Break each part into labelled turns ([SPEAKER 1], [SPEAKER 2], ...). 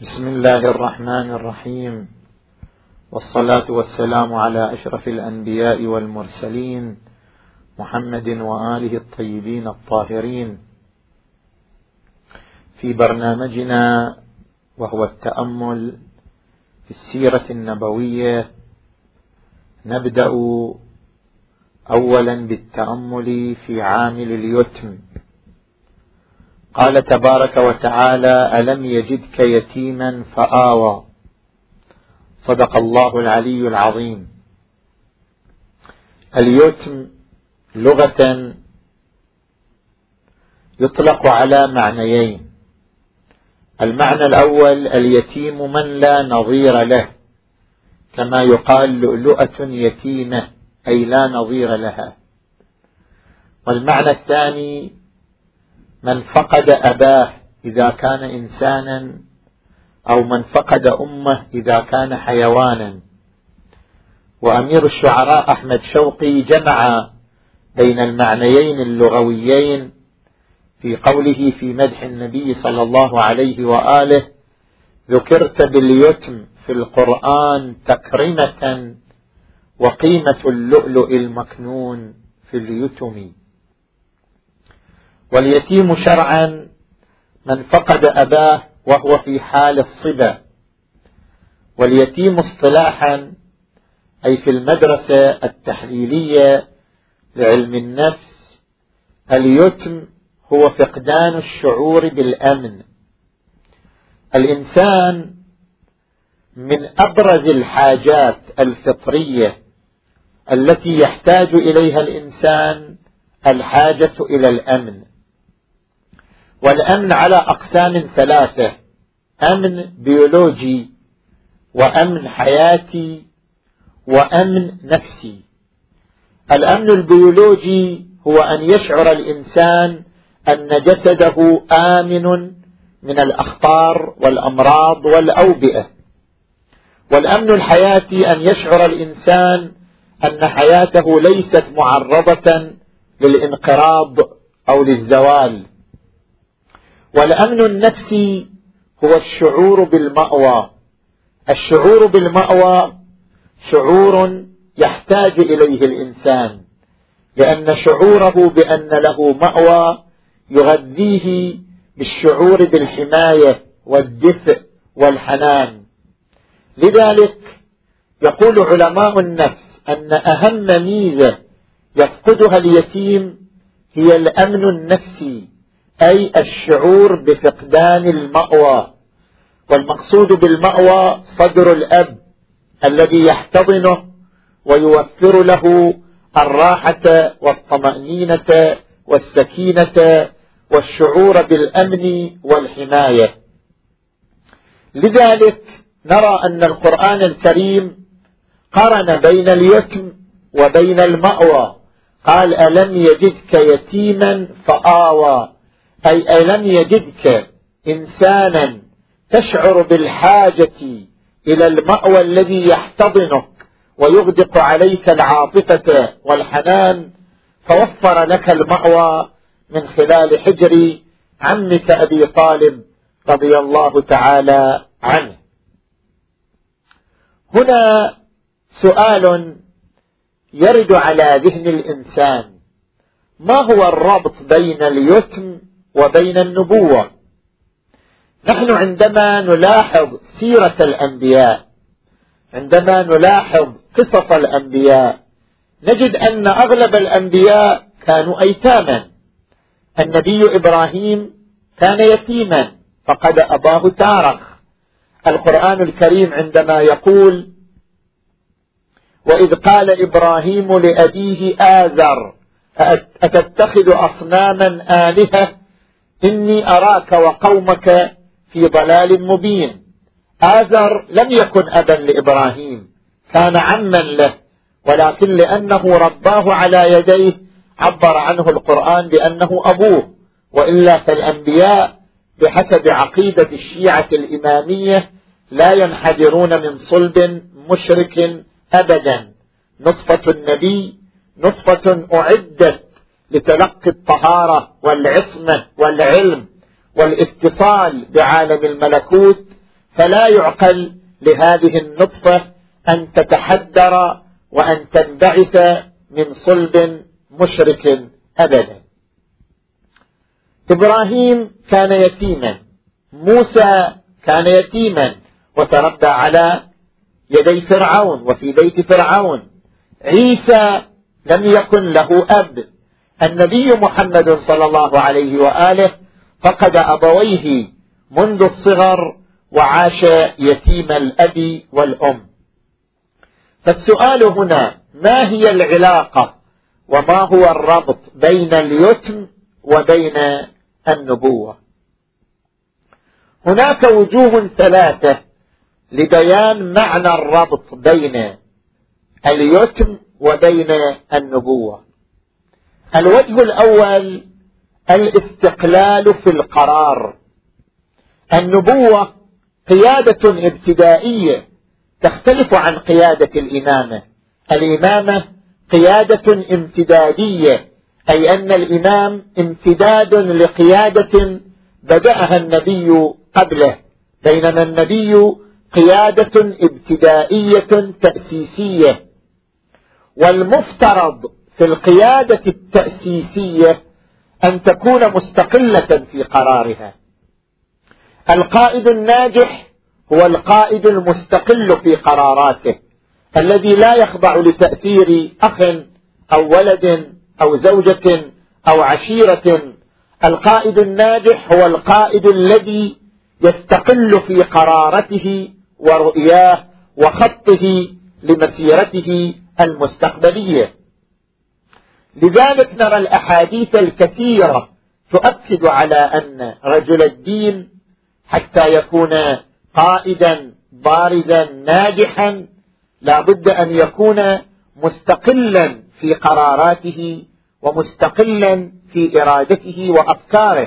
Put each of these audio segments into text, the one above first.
[SPEAKER 1] بسم الله الرحمن الرحيم، والصلاة والسلام على أشرف الأنبياء والمرسلين محمد وآله الطيبين الطاهرين. في برنامجنا وهو التأمل في السيرة النبوية، نبدأ أولا بالتأمل في عامل اليتم. قال تبارك وتعالى: ألم يجدك يتيما فآوى. صدق الله العلي العظيم. اليتم لغة يطلق على معنيين. المعنى الأول: اليتيم من لا نظير له، كما يقال لؤلؤة يتيمة، أي لا نظير لها. والمعنى الثاني: من فقد أباه إذا كان إنسانا، أو من فقد أمه إذا كان حيوانا. وأمير الشعراء أحمد شوقي جمع بين المعنيين اللغويين في قوله في مدح النبي صلى الله عليه وآله: ذكرت باليتم في القرآن تكرمة، وقيمة اللؤلؤ المكنون في اليتم. واليتيم شرعا من فقد أباه وهو في حال الصبا. واليتيم اصطلاحا أي في المدرسة التحليلية لعلم النفس، اليتم هو فقدان الشعور بالأمن. الإنسان من أبرز الحاجات الفطرية التي يحتاج إليها الإنسان الحاجة إلى الأمن. والأمن على أقسام ثلاثة: أمن بيولوجي، وأمن حياتي، وأمن نفسي. الأمن البيولوجي هو أن يشعر الإنسان أن جسده آمن من الأخطار والأمراض والأوبئة. والأمن الحياتي أن يشعر الإنسان أن حياته ليست معرضة للانقراض أو للزوال. والأمن النفسي هو الشعور بالمأوى. الشعور بالمأوى شعور يحتاج إليه الإنسان، لأن شعوره بأن له مأوى يغذيه بالشعور بالحماية والدفء والحنان. لذلك يقول علماء النفس أن أهم ميزة يفقدها اليتيم هي الأمن النفسي، أي الشعور بفقدان المأوى. والمقصود بالمأوى صدر الأب الذي يحتضنه ويوفر له الراحة والطمأنينة والسكينة والشعور بالأمن والحماية. لذلك نرى أن القرآن الكريم قارن بين اليتم وبين المأوى. قال: ألم يجدك يتيما فآوى، أي ألم يجدك إنسانا تشعر بالحاجة إلى المأوى الذي يحتضنك ويغدق عليك العاطفة والحنان، فوفر لك المأوى من خلال حجر عمك أبي طالب رضي الله تعالى عنه. هنا سؤال يرد على ذهن الإنسان: ما هو الربط بين اليتم وبين النبوة؟ نحن عندما نلاحظ سيرة الأنبياء، عندما نلاحظ قصص الأنبياء، نجد أن أغلب الأنبياء كانوا أيتاما. النبي إبراهيم كان يتيما فقد أباه تارخ. القرآن الكريم عندما يقول: وإذ قال إبراهيم لأبيه آزر أتتخذ أصناما آلهة إني أراك وقومك في ضلال مبين. آزر لم يكن أبا لإبراهيم، كان عما له، ولكن لأنه رباه على يديه عبر عنه القرآن بأنه أبوه. وإلا فالأنبياء بحسب عقيدة الشيعة الإمامية لا ينحدرون من صلب مشرك أبدا. نطفة النبي نطفة أعدت لتلقي الطهارة والعصمة والعلم والاتصال بعالم الملكوت، فلا يعقل لهذه النطفة أن تتحدر وأن تنبعث من صلب مشرك أبدا. إبراهيم كان يتيما، موسى كان يتيما وتربى على يدي فرعون وفي بيت فرعون، عيسى لم يكن له أب، النبي محمد صلى الله عليه وآله فقد أبويه منذ الصغر وعاش يتيم الأب والأم. فالسؤال هنا: ما هي العلاقة وما هو الربط بين اليتم وبين النبوة؟ هناك وجوه ثلاثة لبيان معنى الربط بين اليتم وبين النبوة. الوجه الأول الاستقلال في القرار. النبوة قيادة ابتدائية تختلف عن قيادة الإمامة. الإمامة قيادة امتدادية، أي أن الإمام امتداد لقيادة بدأها النبي قبله، بينما النبي قيادة ابتدائية تأسيسية. والمفترض في القيادة التأسيسية أن تكون مستقلة في قرارها. القائد الناجح هو القائد المستقل في قراراته، الذي لا يخضع لتأثير أخ أو ولد أو زوجة أو عشيرة. القائد الناجح هو القائد الذي يستقل في قرارته ورؤياه وخطه لمسيرته المستقبلية. لذلك نرى الأحاديث الكثيرة تؤكد على أن رجل الدين حتى يكون قائدا بارزا ناجحا لا بد أن يكون مستقلا في قراراته ومستقلا في إرادته وأفكاره.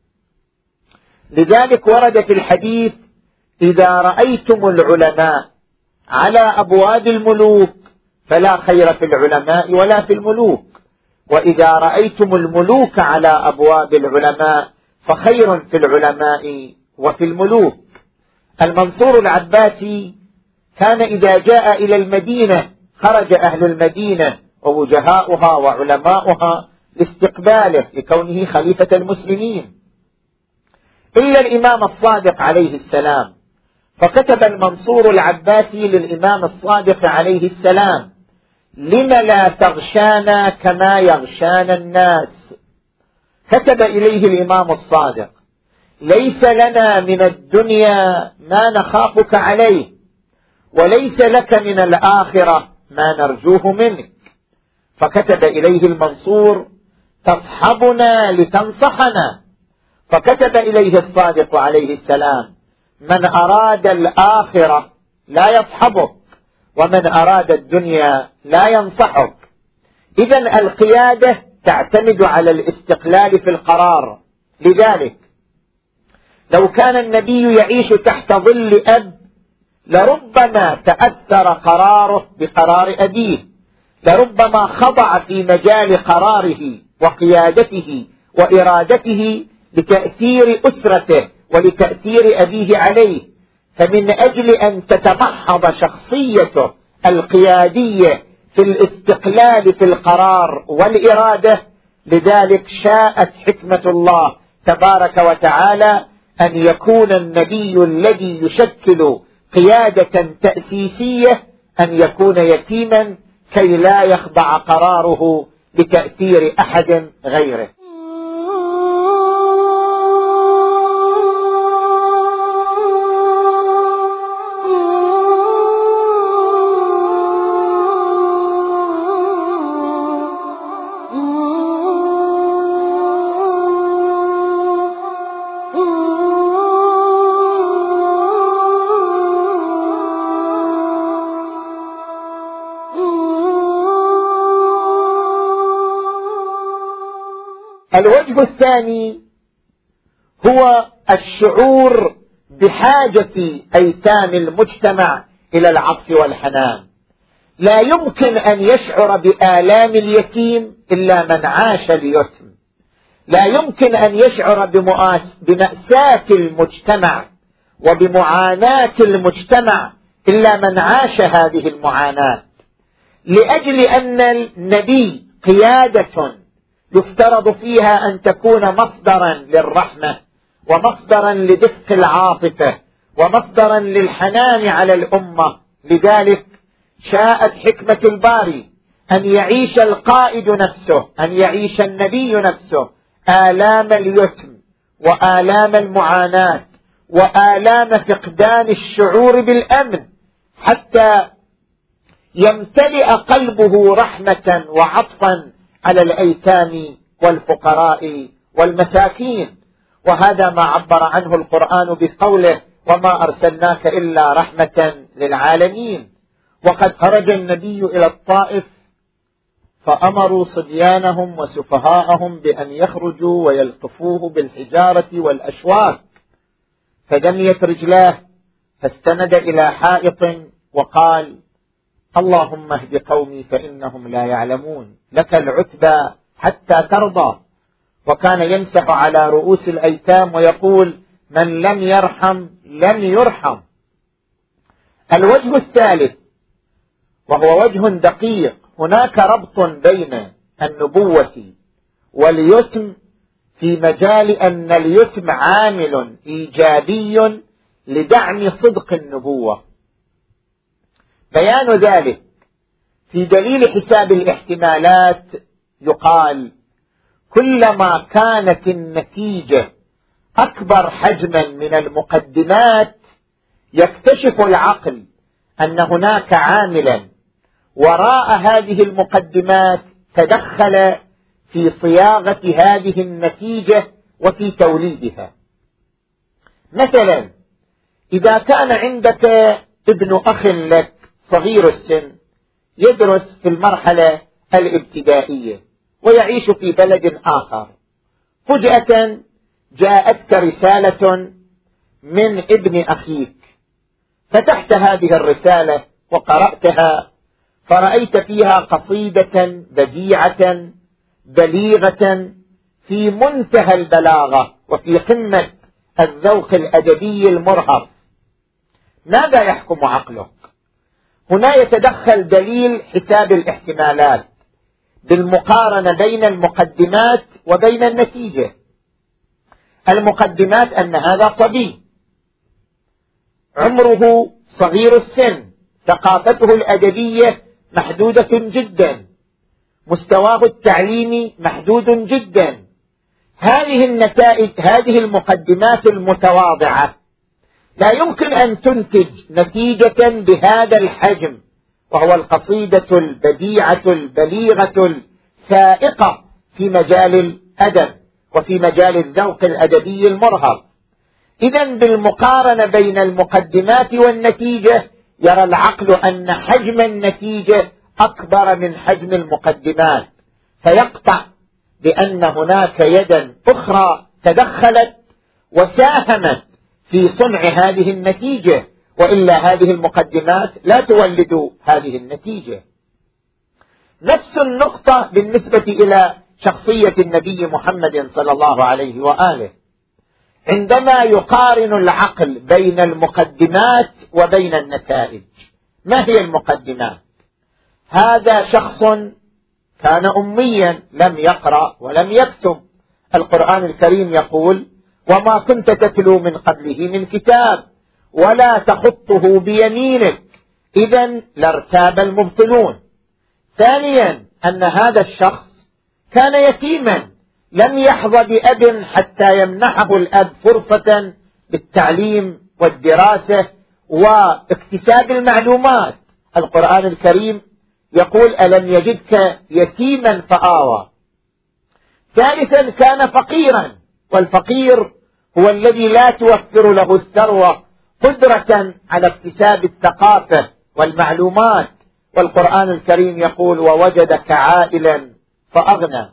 [SPEAKER 1] لذلك ورد في الحديث: إذا رأيتم العلماء على أبواب الملوك فلا خير في العلماء ولا في الملوك، وإذا رأيتم الملوك على أبواب العلماء فخير في العلماء وفي الملوك. المنصور العباسي كان إذا جاء إلى المدينة خرج أهل المدينة ووجهاؤها وعلماؤها لاستقباله لكونه خليفة المسلمين، إلا الإمام الصادق عليه السلام. فكتب المنصور العباسي للإمام الصادق عليه السلام: لم لا تغشانا كما يغشانا الناس؟ كتب إليه الإمام الصادق: ليس لنا من الدنيا ما نخافك عليه، وليس لك من الآخرة ما نرجوه منك. فكتب إليه المنصور: تصحبنا لتنصحنا. فكتب إليه الصادق عليه السلام: من أراد الآخرة لا يصحبك، ومن أراد الدنيا لا ينصحك. إذن القيادة تعتمد على الاستقلال في القرار. لذلك لو كان النبي يعيش تحت ظل أب لربما تأثر قراره بقرار أبيه، لربما خضع في مجال قراره وقيادته وإرادته لتأثير أسرته ولتأثير أبيه عليه. فمن أجل أن تتمحض شخصيته القيادية في الاستقلال في القرار والإرادة، لذلك شاءت حكمة الله تبارك وتعالى أن يكون النبي الذي يشكل قيادة تأسيسية أن يكون يتيما كي لا يخضع قراره لتأثير أحد غيره. الوجه الثاني هو الشعور بحاجة أيتام المجتمع إلى العطف والحنان. لا يمكن أن يشعر بآلام اليتيم إلا من عاش اليتم، لا يمكن أن يشعر بمأساة المجتمع وبمعاناة المجتمع إلا من عاش هذه المعاناة، لأجل أن النبي قيادة يفترض فيها أن تكون مصدرا للرحمة ومصدرا لدفق العاطفة ومصدرا للحنان على الأمة. لذلك شاءت حكمة الباري أن يعيش القائد نفسه، أن يعيش النبي نفسه آلام اليتم وآلام المعاناة وآلام فقدان الشعور بالأمن، حتى يمتلئ قلبه رحمة وعطفا على الأيتام والفقراء والمساكين. وهذا ما عبر عنه القرآن بقوله: وما أرسلناك إلا رحمة للعالمين. وقد خرج النبي إلى الطائف فأمروا صبيانهم وسفهاءهم بأن يخرجوا ويلقفوه بالحجارة والأشواك، فدميت رجلاه فاستند إلى حائط وقال: اللهم اهد قومي فإنهم لا يعلمون، لك العتبى حتى ترضى. وكان يمسح على رؤوس الأيتام ويقول: من لم يرحم لم يرحم. الوجه الثالث وهو وجه دقيق، هناك ربط بين النبوة واليتم في مجال أن اليتم عامل إيجابي لدعم صدق النبوة. بيان ذلك في دليل حساب الاحتمالات يقال: كلما كانت النتيجة أكبر حجما من المقدمات يكتشف العقل أن هناك عاملا وراء هذه المقدمات تدخل في صياغة هذه النتيجة وفي توليدها. مثلا إذا كان عندك ابن أخ لك صغير السن يدرس في المرحلة الابتدائية ويعيش في بلد آخر، فجأة جاءتك رسالة من ابن أخيك، فتحت هذه الرسالة وقرأتها فرأيت فيها قصيدة بديعة بليغة في منتهى البلاغة وفي قمة الذوق الأدبي المرهف. ماذا يحكم عقلك؟ هنا يتدخل دليل حساب الاحتمالات بالمقارنة بين المقدمات وبين النتيجة. المقدمات أن هذا صبي عمره صغير السن، ثقافته الأدبية محدودة جدا، مستواه التعليمي محدود جدا. هذه النتائج، هذه المقدمات المتواضعة لا يمكن أن تنتج نتيجة بهذا الحجم، وهو القصيدة البديعة البليغة الفائقة في مجال الأدب وفي مجال الذوق الأدبي المرهف. إذن بالمقارنة بين المقدمات والنتيجة يرى العقل أن حجم النتيجة أكبر من حجم المقدمات، فيقطع بأن هناك يدا أخرى تدخلت وساهمت في صنع هذه النتيجة، وإلا هذه المقدمات لا تولد هذه النتيجة. نفس النقطة بالنسبة إلى شخصية النبي محمد صلى الله عليه وآله. عندما يقارن العقل بين المقدمات وبين النتائج، ما هي المقدمات؟ هذا شخص كان أميا لم يقرأ ولم يكتب، القرآن الكريم يقول: وما كنت تتلو من قبله من كتاب ولا تخطه بيمينك إذن لارتاب المبطلون. ثانيا أن هذا الشخص كان يتيما لم يحظى بأب حتى يمنحه الأب فرصة بالتعليم والدراسة واكتساب المعلومات. القرآن الكريم يقول: ألم يجدك يتيما فآوى. ثالثا كان فقيرا، والفقير هو الذي لا توفر له الثروة قدرة على اكتساب الثقافة والمعلومات، والقرآن الكريم يقول: ووجدك عائلا فأغنى.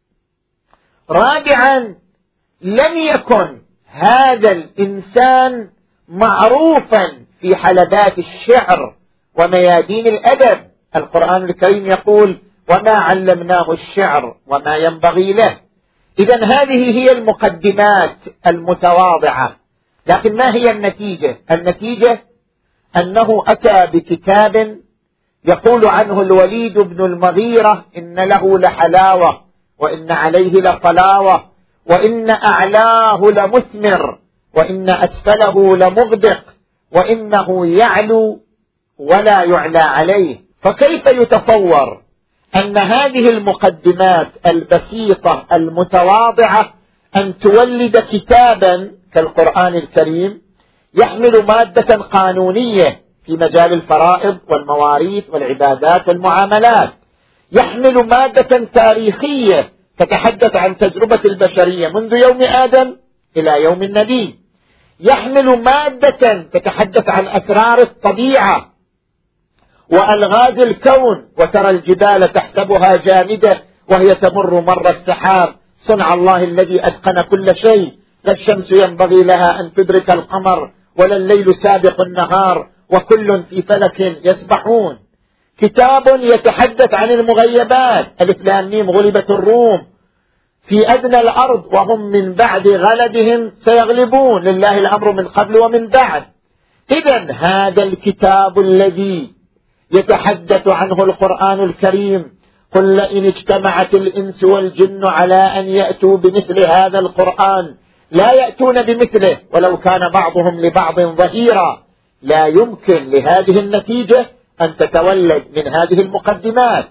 [SPEAKER 1] رابعا لم يكن هذا الإنسان معروفا في حلبات الشعر وميادين الأدب، القرآن الكريم يقول: وما علمناه الشعر وما ينبغي له. إذن هذه هي المقدمات المتواضعة، لكن ما هي النتيجة؟ النتيجة أنه أتى بكتاب يقول عنه الوليد بن المغيرة إن له لحلاوة وإن عليه لطلاوة وإن أعلاه لمثمر وإن أسفله لمغدق وإنه يعلو ولا يعلى عليه. فكيف يتصور أن هذه المقدمات البسيطة المتواضعة أن تولد كتابا كالقرآن الكريم يحمل مادة قانونية في مجال الفرائض والمواريث والعبادات والمعاملات، يحمل مادة تاريخية تتحدث عن تجربة البشرية منذ يوم آدم إلى يوم النبي، يحمل مادة تتحدث عن أسرار الطبيعة وألغاز الكون، وترى الجبال تحسبها جامدة وهي تمر مر السحاب، صنع الله الذي أتقن كل شيء، لا الشمس ينبغي لها أن تدرك القمر ولا الليل سابق النهار وكل في فلك يسبحون. كتاب يتحدث عن المغيبات، ألف لام ميم غلبت الروم في أدنى الأرض وهم من بعد غلبهم سيغلبون، لله الأمر من قبل ومن بعد. إذن هذا الكتاب الذي يتحدث عنه القرآن الكريم، قل لئن اجتمعت الإنس والجن على أن يأتوا بمثل هذا القرآن لا يأتون بمثله ولو كان بعضهم لبعض ظهيرا. لا يمكن لهذه النتيجة أن تتولد من هذه المقدمات.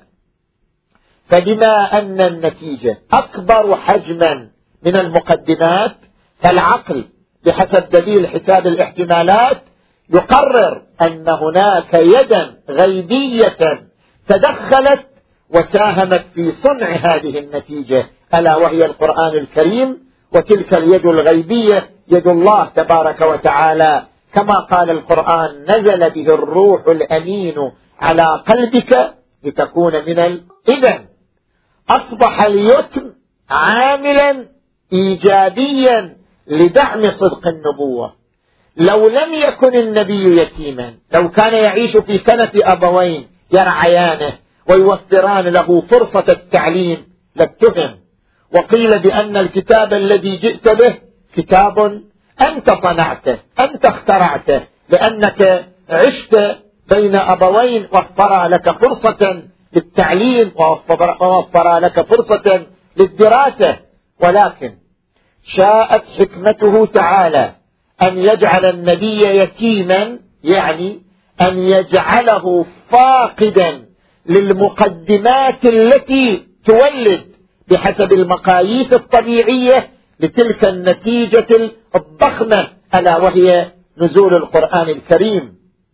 [SPEAKER 1] فبما أن النتيجة أكبر حجما من المقدمات، فالعقل بحسب دليل حساب الاحتمالات يقرر أن هناك يدا غيبية تدخلت وساهمت في صنع هذه النتيجة، ألا وهي القرآن الكريم. وتلك اليد الغيبية يد الله تبارك وتعالى، كما قال القرآن نزل به الروح الأمين على قلبك لتكون من إذن أصبح اليتم عاملا إيجابيا لدعم صدق النبوة. لو لم يكن النبي يتيما، لو كان يعيش في كنف أبوين يرعيانه ويوفران له فرصة التعليم لاتهم، وقيل بأن الكتاب الذي جئت به كتاب أنت صنعته أنت اخترعته، لأنك عشت بين أبوين وفر لك فرصة للتعليم ووفر لك فرصة للدراسة. ولكن شاءت حكمته تعالى أن يجعل النبي يتيما، يعني أن يجعله فاقدا للمقدمات التي تولد بحسب المقاييس الطبيعية لتلك النتيجة الضخمة، ألا وهي نزول القرآن الكريم.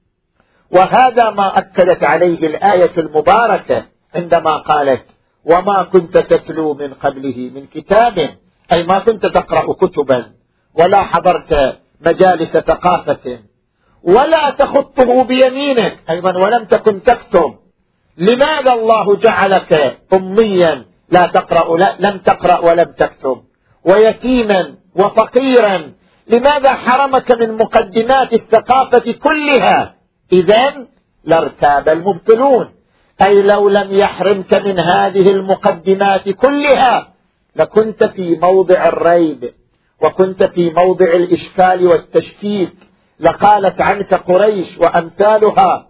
[SPEAKER 1] وهذا ما أكدت عليه الآية المباركة عندما قالت وما كنت تتلو من قبله من كتاب، أي ما كنت تقرأ كتبا ولا حضرت مجالس ثقافة ولا تخطه بيمينك، أيضا ولم تكن تكتب. لماذا الله جعلك أميا لا تقرأ، لم تقرأ ولم تكتب، ويتيما وفقيرا؟ لماذا حرمك من مقدمات الثقافة كلها؟ إذن لارتاب المبطلون، أي لو لم يحرمك من هذه المقدمات كلها لكنت في موضع الريب وكنت في موضع الإشكال والتشكيك. لقالت عنك قريش وأمثالها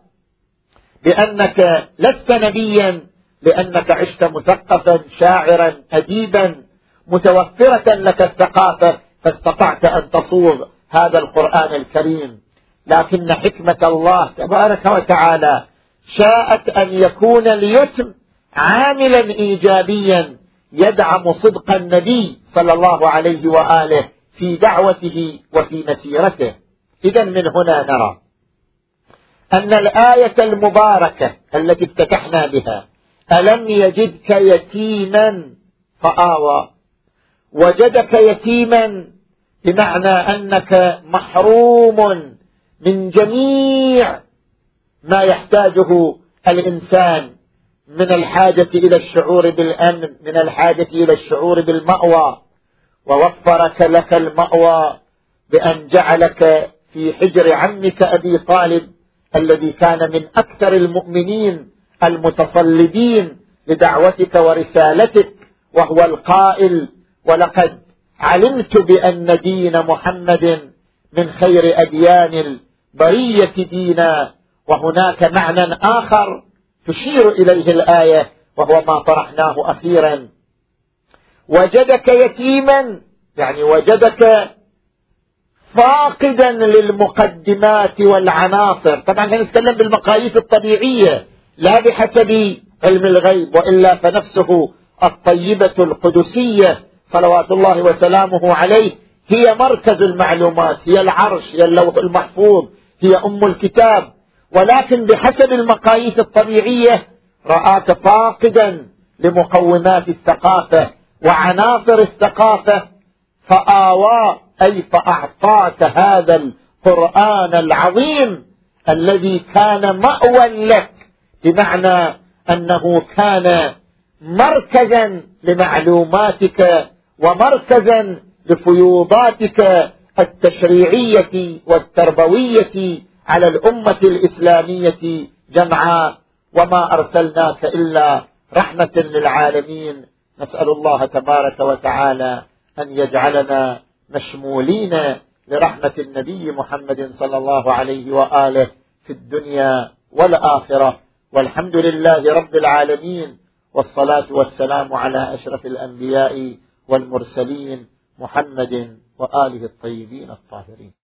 [SPEAKER 1] بأنك لست نبيا، لأنك عشت مثقفا شاعرا أديبا متوفرة لك الثقافة، فاستطعت أن تصوغ هذا القرآن الكريم. لكن حكمة الله تبارك وتعالى شاءت أن يكون اليتم عاملا إيجابيا يدعم صدق النبي صلى الله عليه وآله في دعوته وفي مسيرته. إذن من هنا نرى أن الآية المباركة التي افتتحنا بها ألم يجدك يتيما فآوى، وجدك يتيما بمعنى أنك محروم من جميع ما يحتاجه الإنسان، من الحاجة إلى الشعور بالأمن، من الحاجة إلى الشعور بالمأوى، ووفرك لك المأوى بأن جعلك في حجر عمك أبي طالب الذي كان من أكثر المؤمنين المتصلبين لدعوتك ورسالتك، وهو القائل ولقد علمت بأن دين محمد من خير أديان البرية دينا. وهناك معنى آخر تشير إليه الآية وهو ما طرحناه أخيرا: وجدك يتيما، يعني وجدك فاقدا للمقدمات والعناصر. طبعا نتكلم بالمقاييس الطبيعية لا بحسب علم الغيب، وإلا فنفسه الطيبة القدسية صلوات الله وسلامه عليه هي مركز المعلومات، هي العرش، هي اللوح المحفوظ، هي أم الكتاب. ولكن بحسب المقاييس الطبيعية رآك فاقدا لمقومات الثقافة وعناصر الثقافة، فآوى أي فأعطاك هذا القرآن العظيم الذي كان مأوى لك، بمعنى أنه كان مركزا لمعلوماتك ومركزا لفيوضاتك التشريعية والتربوية على الأمة الإسلامية جمعاء. وما أرسلناك إلا رحمة للعالمين. نسأل الله تبارك وتعالى أن يجعلنا مشمولين لرحمة النبي محمد صلى الله عليه وآله في الدنيا والآخرة. والحمد لله رب العالمين، والصلاة والسلام على أشرف الأنبياء والمرسلين محمد وآله الطيبين الطاهرين.